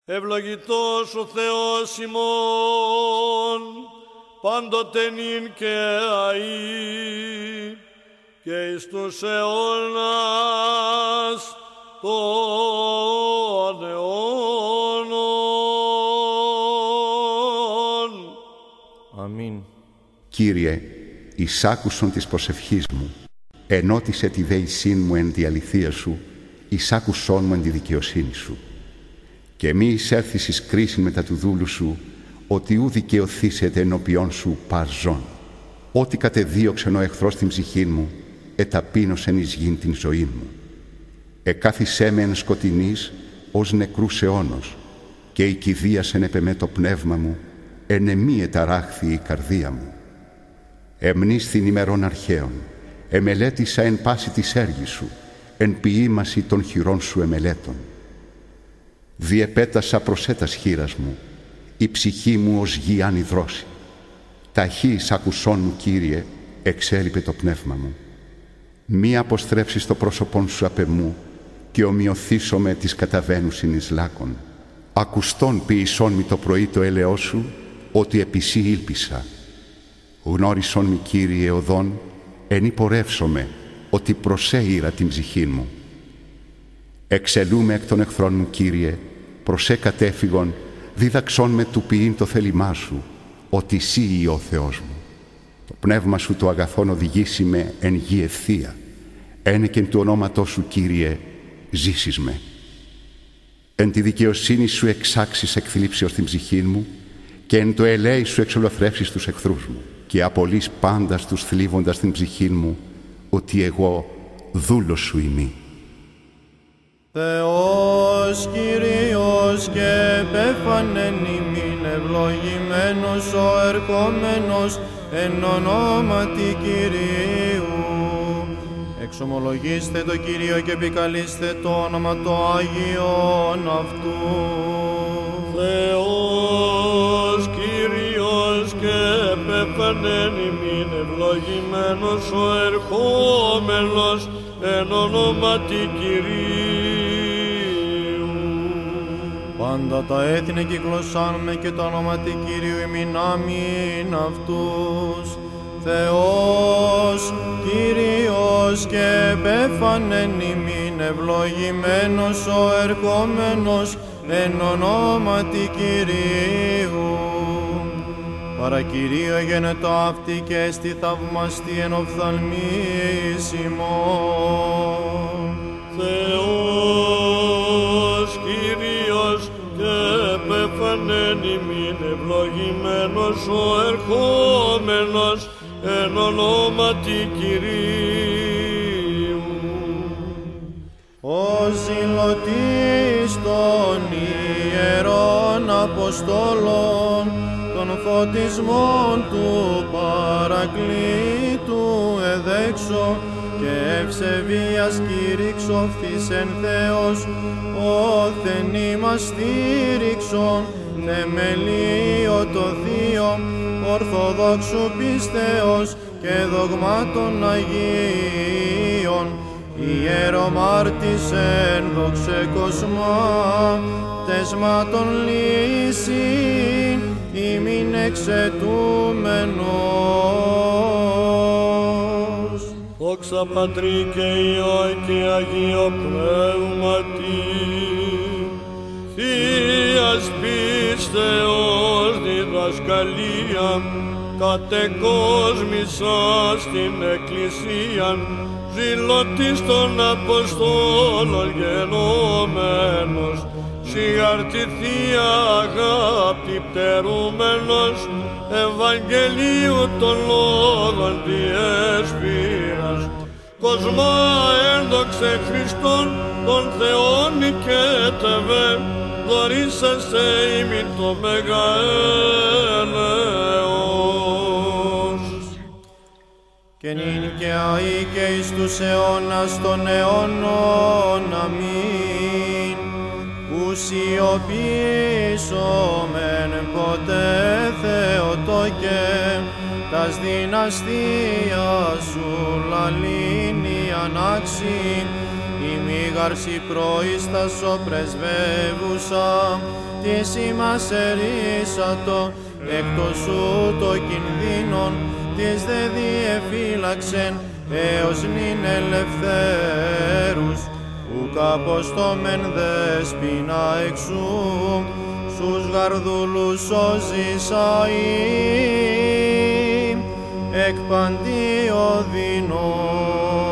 Ευλογητός ο Θεός ημών, πάντοτε νυν και αεί, και εις τους αιώνας των αιώνων. Αμήν. Κύριε, εις άκουσον της προσευχής μου, ενώτισε τη δέησήν μου εν τη αληθεία σου, εις άκουσόν μου εν τη δικαιοσύνη σου. Και μη εισέλθεις εις κρίση μετά του δούλου σου, ότι ου δικαιωθήσεται ενώπιόν σου παρζών. Ό,τι κατεδίωξεν ο εχθρός την ψυχήν μου, εταπείνωσεν εις γην την ζωήν μου. Εκάθισέ με εν σκοτεινής ως νεκρούς αιώνος, και οικηδίασεν επ' εμέ το πνεύμα μου, εν εμή εταράχθη η καρδία μου. Εμνήσθην ημερών αρχαίων, εμελέτησα εν πάση της έργης σου, εν ποιήμαση των χειρών σου εμελέτων. Διεπέτασα προσέτας χείρας μου, η ψυχή μου ως γη ανυδρώσει. Ταχύς ακουσών μου, Κύριε, εξέλιπε το πνεύμα μου. Μη αποστρέψεις το πρόσωπον σου απ' εμού, και ομοιωθήσομαι της καταβαίνουσιν εις λάκων. Ακουστών ποιησών μη το πρωί το έλεός σου, ότι επισή ήλπισα. Γνώρισον μη, Κύριε, οδόν, εν υπορεύσομαι, ότι προσέειρα την ψυχήν μου. Εξελούμε εκ των εχθρών μου, Κύριε, προσέ κατέφυγον, δίδαξόν με του ποιήν το θέλημά σου, ότι εσύ ο Θεός μου. Το πνεύμα σου το αγαθόν οδηγήσει με εν γη ευθεία. Ένεκεν του ονόματός σου, Κύριε, ζήσεις με. Εν τη δικαιοσύνη σου εξάξεις εκθλίψεως την ψυχή μου, και εν το ελέη σου εξολοθρεύσεις τους εχθρούς μου, και απολύς πάντα τους θλίβοντας την ψυχή μου, ότι εγώ δούλος σου ημί. Θεός Κύριος και επέφανεν ημίν, ευλογημένος ο ερχόμενος εν ονόματι Κυρίου. Εξομολογήστε το Κύριο και επικαλείστε το όνομα το Άγιον αυτού. Θεός Κύριος και επέφανεν ημίν, ευλογημένος ο ερχόμενος εν ονόματι Κυρίου. Πάντα τα έθνη κυκλωσάν με και το όνοματι Κυρίου ημίν, αμήν αυτούς. Θεός Κύριος και επέφανεν ημίν, ευλογημένος ο ερχόμενος εν ονόματι Κυρίου. Παρακυρίο γένετο αυτή και έστι θαυμαστή εν οφθαλμής ημών. Θεός Κύριος και επέφανεν ημίν, ευλογημένος ο ερχόμενος εν ονόματι Κυρίου. Ο ζηλωτής των Ιερών Αποστόλων, των φωτισμών του Παρακλήτου εδέξω, και ευσεβίας κήρυξο φθήσεν Θεός, όθεν ημάς στήριξον, θεμελίο το Θείο, ορθοδόξου πίστεως και δογμάτων Αγίων, ιερομάρτησεν δόξε κοσμά, τεσμάτων λύσιν, ημίν εξαιτούμενος. Δόξα Πατρί και Υιό και Αγίο Πνεύματι, Θείας πίστεως διδασκαλία, κατεκόσμησα στην Εκκλησίαν, ζηλωτής των Αποστόλων γενόμενος, σιγάρτη Θεία αγάπη πτερούμενος, Ευαγγελίου των λόγων διέσπηρας, κοσμά ένδοξε Χριστόν των Θεών νικέτευε, δωρήσαστε ημίν το μεγαέλεος. Και νυν και αεί και εις τους αιώνας των αιώνων, αμήν. Ουσιοποιήσομεν ποτέ Θεοτόκε, τας δυναστείας σου λαλήνη ανάξι, η μήγαρση προείστασο πρεσβεύουσα, της ημάς ερίσατο, εκτός σου το κινδύνων, της δε διεφύλαξεν, έως νυν ελευθέρους, ουκ αποστόμεν δεσποινα εξού, στους γαρδούλους σώζησαί, εκ παντί οδυνών.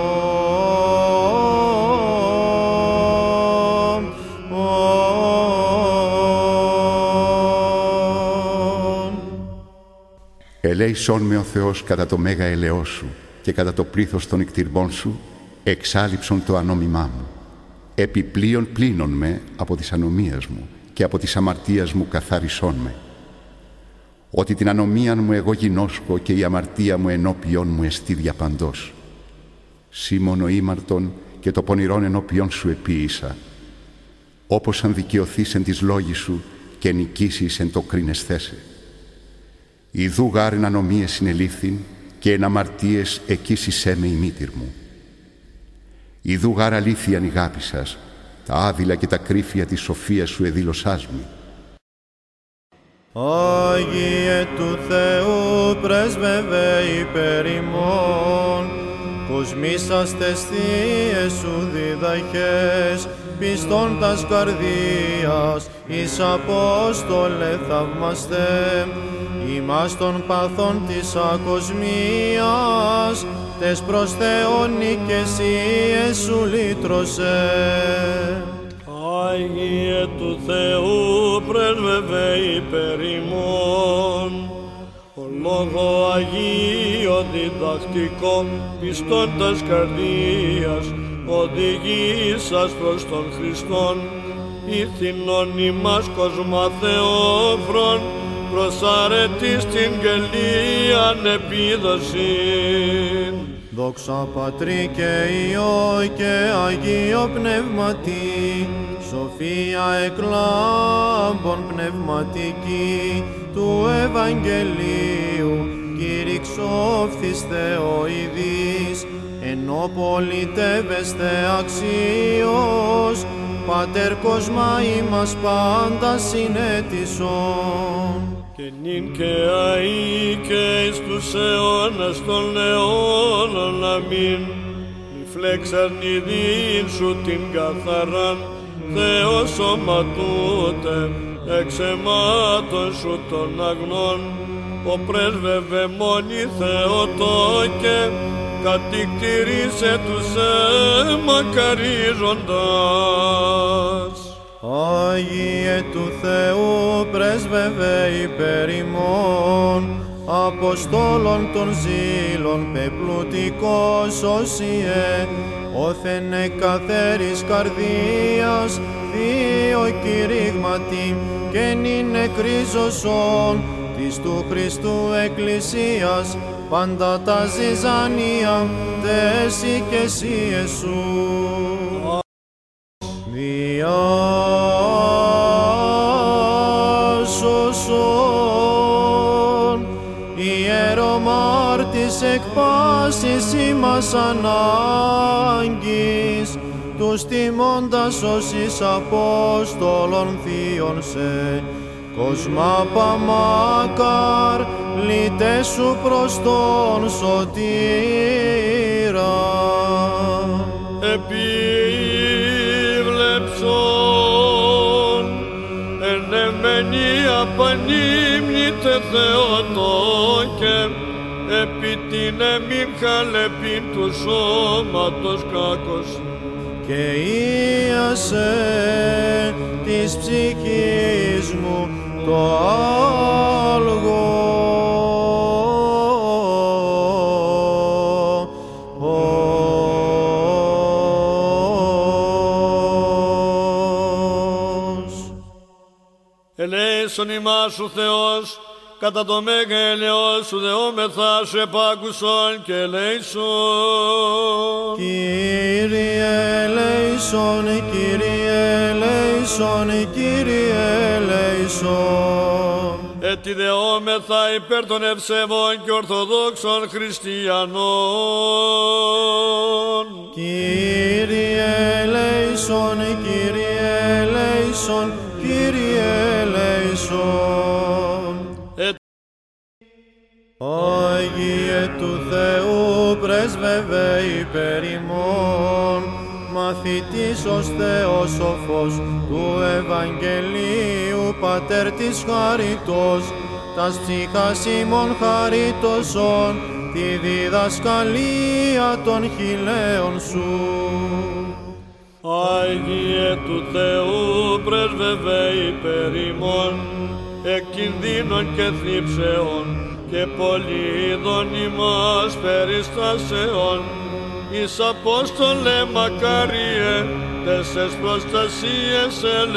Ελέησόν με ο Θεός κατά το μέγα ελαιός σου και κατά το πλήθος των εκτιρμών σου, εξάλειψον το ανόμημά μου. Επιπλέον πλύνον με από της ανομίας μου και από της αμαρτίας μου καθάρισόν με. Ότι την ανομίαν μου εγώ γινώσκω και η αμαρτία μου ενώπιον μου εστί διαπαντός. Σήμωνο ήμαρτον και το πονηρόν ενώπιον σου επίησα. Όπως αν δικαιωθείς εν της λόγης σου και νικήσεις εν το κρίνεσθέσαι. Ιδού γάρ εν ανομίες συνελήφθην και εν αμαρτίες εκείσισέ με η μήτηρ μου. Ιδού γάρ αλήθειαν ηγάπησας, τα άδειλα και τα κρύφια της σοφίας σου εδήλωσάς μου. Άγιε του Θεού πρέσβευε υπέρ ημών, κοσμήσαστες θείες σου διδαχές, πιστών τας καρδίας, εις Απόστολε θαυμαστέ, ημάς των παθών της ακοσμίας, τες προς Θεόν οικεσίες σου λύτρωσε. Άγιε του Θεού πρέσβευε υπέρ ημών, ο λόγο Αγίο διδακτικό, πιστών τας καρδίας, οδηγήσας προς τον Χριστόν, ηθινόν ημάς κοσμα Θεόφρον, προς αρετής την γελίαν επίδοσιν. Δόξα Πατρί και Υιό και Αγίο Πνεύματι, σοφία εκλάμπων πνευματική, του Ευαγγελίου κηρυξόφθης Θεοειδής, ενώ πολιτεύεστε αξίως, Πατέρ κοσμά ημάς πάντα συνέτησον. Και νυν και αεί και εις τους αιώνας των αιώνων, αμήν. Μη φλέξαν ειδήν σου την καθαράν, Θεός σωματούτε, εξ αιμάτων σου των αγνών, ο πρέσβευε μόνοι Θεοτόκε, κατηκτηρίσε τους μακαρίζοντας. Άγιε του Θεού πρέσβευε υπέρ ημών, Αποστόλων των ζήλων πεπλουτικός όσιε, όθεν εκαθέρης καρδίας, Θείο κηρύγματι και νυν εκρίζωσον της του Χριστού Εκκλησίας, πάντα τα ζυζάνια τες οικεσίες σου. Διάσωσον ιερομάρτης εκ πάσης ημάς ανάγκης, τους τιμώντας όσης Απόστολων θείων σε, κοσμά παμάκαρ, λύτες σου προς τον σωτήρα. Επίβλεψον εν εμενία πανύμνητε Θεοτόκε, επί την εμήν χαλεπήν του σώματος κάκος, και ίασε της ψυχής μου το άλγο. Ελέησον ημάς ο Θεός, κατά το μέγα ελαιός σου δεόμεθα σου επάκουσον και ελέησον. Κύριε ελέησον, Κύριε ελέησον, Κύριε ελέησον. Έτσι δεόμεθα υπέρ των ευσεβών και ορθοδόξων χριστιανών. Κύριε ελέησον, Κύριε ελέησον, Κύριε ελέησον. Άγιε του Θεού πρέσβευε υπέρ ημών, μαθητής ως Θεόσοφος του Ευαγγελίου, Πατέρ της χαριτός, τας ψυχάς ημών χαριτώσον, τη διδασκαλία των χιλέων σου. Άγιε του Θεού πρέσβευε υπέρ ημών, εκ κινδύνων και θλίψεων και πολυειδών ημάς περιστάσεων, εις Απόστολε μακάριε, τες προστασίες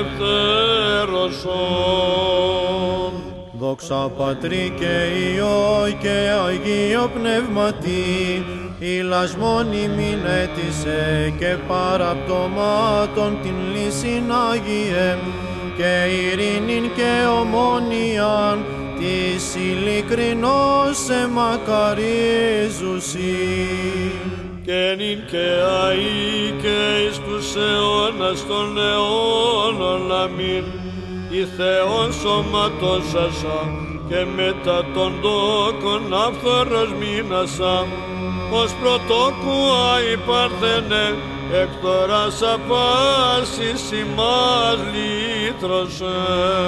ελευθέρωσον. Δόξα Πατρί και Υιό και Αγίο Πνεύματι, ηλασμόν ημίν αίτησε και παραπτωμάτων την λύσιν Άγιε, και ειρήνην και ομόνιαν της ειλικρινώς εμακαρίζουσι. Και νυν και αεί και εις τους αιώνας των αιώνων, αμήν. Η Θεόν σωματώσασα και μετά των δόκων αυθόρος μείνασα, ως πρωτόκουα η Παρθενέ, εκ τωράς απάσης ημάς λύτρωσε.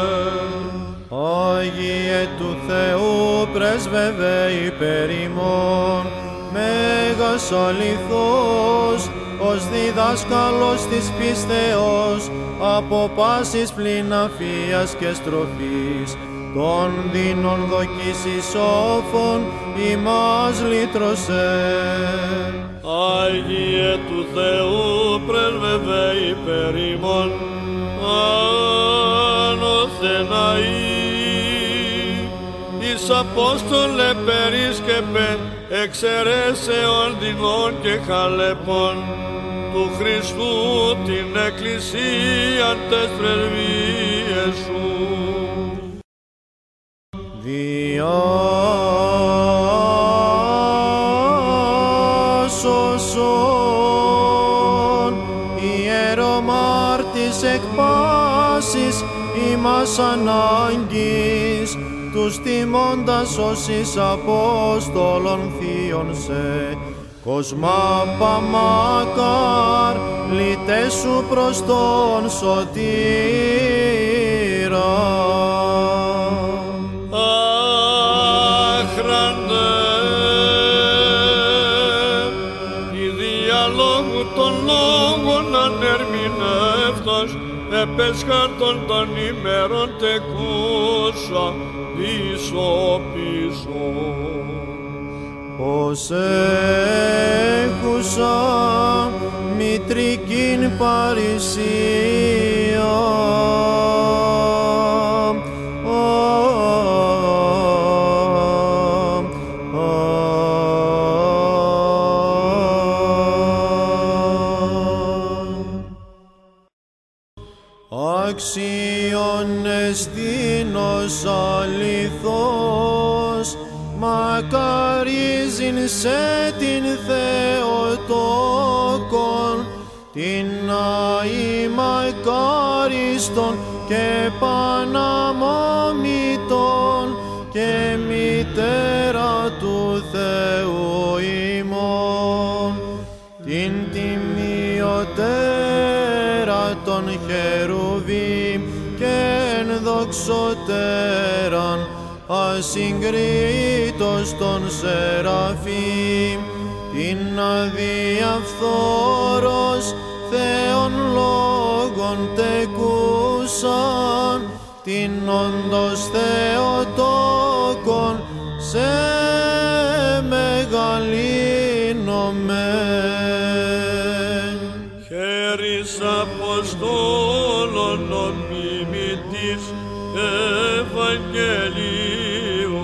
Άγιε του Θεού πρέσβευε υπέρ ημών, μέγας αληθώς, ως διδάσκαλος της πίστεως, από πάσης πλην αφίας και στροφής, των δίνων δοκίσης σόφων ημάς λύτρωσε. Άγιε του Θεού πρέσβευε υπέρ ημών, ανωθεναεί, εις Απόστολε περίσκεπε, εξαιρέσεων δεινών και χαλεπών, του Χριστού την Εκκλησίαν τες πρεσβείες σου. Διάσωσον ιερομάρτης εκ πάσης ημάς ανάγκης, τους τιμώντας ως εις Απόστολων θείων σε, Κοσμά παμάκαρ, λυτέσου προς τον σωτήρα. Άχραντε, η διαλόγου των λόγων ανερμηνεύτος, επέσχαρτον των ημέρων τεκούσα, πίσω. Ως έχουσα μητρικήν παρησία, άξιον εστίνος αληθώς, μακαρίζειν σε την Θεοτόκον, την αημακάριστον και παναμόμητον και μητέρα του Θεού ημών, την τιμιωτέρα των χερουβίμ και ενδοξωτέραν, ασυγκρίτως των Σεραφείμ, την αδιαφθόρος Θεόν λόγων τεκούσαν, την όντως Θεοτόκον σε μεγαλύνομεν. Χέρις Αποστόλων νομιμητής Ευαγγελίου,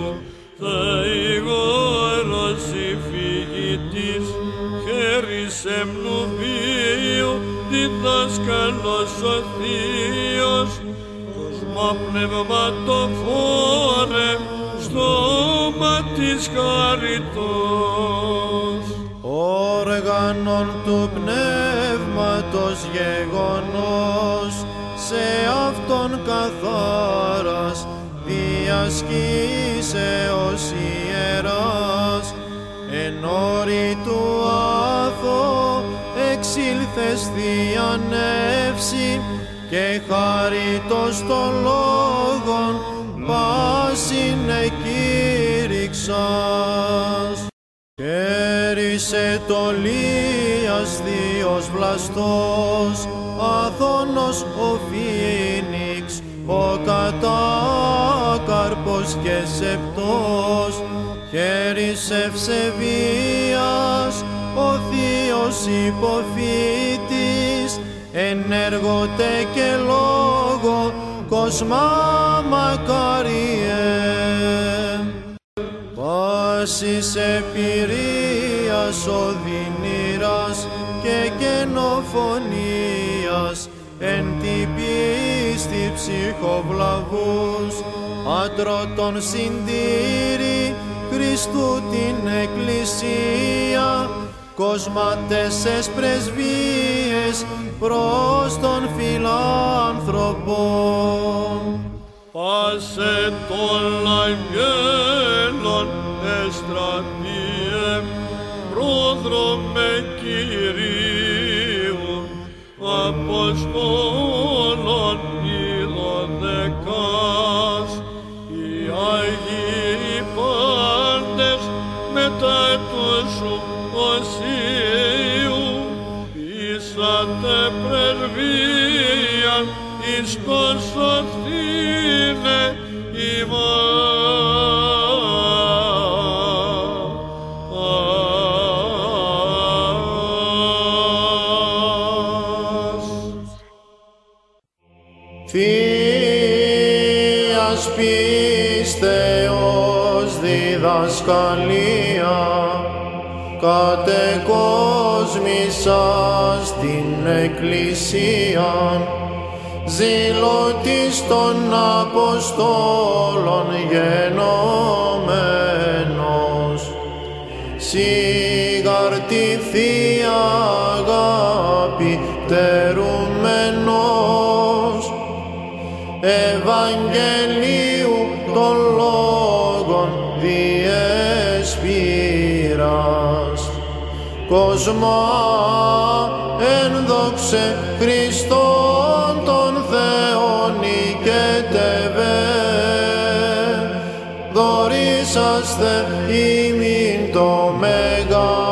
Θεηγόρος υφηγητής, χέρις εμνουβίου, διδάσκαλος ο Θείος, κοσμά πνευματοφόρε, στόμα της χαριτός. Όργανον του πνεύματος ως γεγονός, σε αυτόν καθάρας, διασκήσεως ιεράς, εν όρη του άθω εξήλθες θείαν εύση, και χάριτος των λόγων πάσιν εκήρυξας. Κέρισε το Λίας θείος βλαστός, Αθώνος ο Φήνιξ, ο κατάκαρπος και σεπτός, χέρις ευσεβίας, ο θείος υποφύτης, ενέργοτε και λόγο, κοσμά μακάριε. Πάσης επηρείας οδυνήρας και καινοφωνίας, εν τη πίστη ψυχοβλαβούς, άτρωτον συντήρη Χριστού την Εκκλησία, κοσματέσες πρεσβείες προς των φιλάνθρωπων. Πάσε των αγγέλων εστρατείε, πρόδρομε Κυρίου, Αποστόλων ειδωδεκάς, οι Άγιοι πάντες μετά του σου οσίου, πείσατε πρεσβείαν εις τον σωθήνε ημάς. Θείας πίστεως διδασκαλία, κατεκόσμησας την Εκκλησίαν, ζηλωτής των Αποστόλων γενόμενος, σιγάρ τη Θεία αγάπη τερούμενος, Ευαγγελίου των λόγων διεσπήρας, κοσμά ένδοξε Χριστόν τον Θεόν οικετεύε, δωρήσαστε ημίν το Μέγα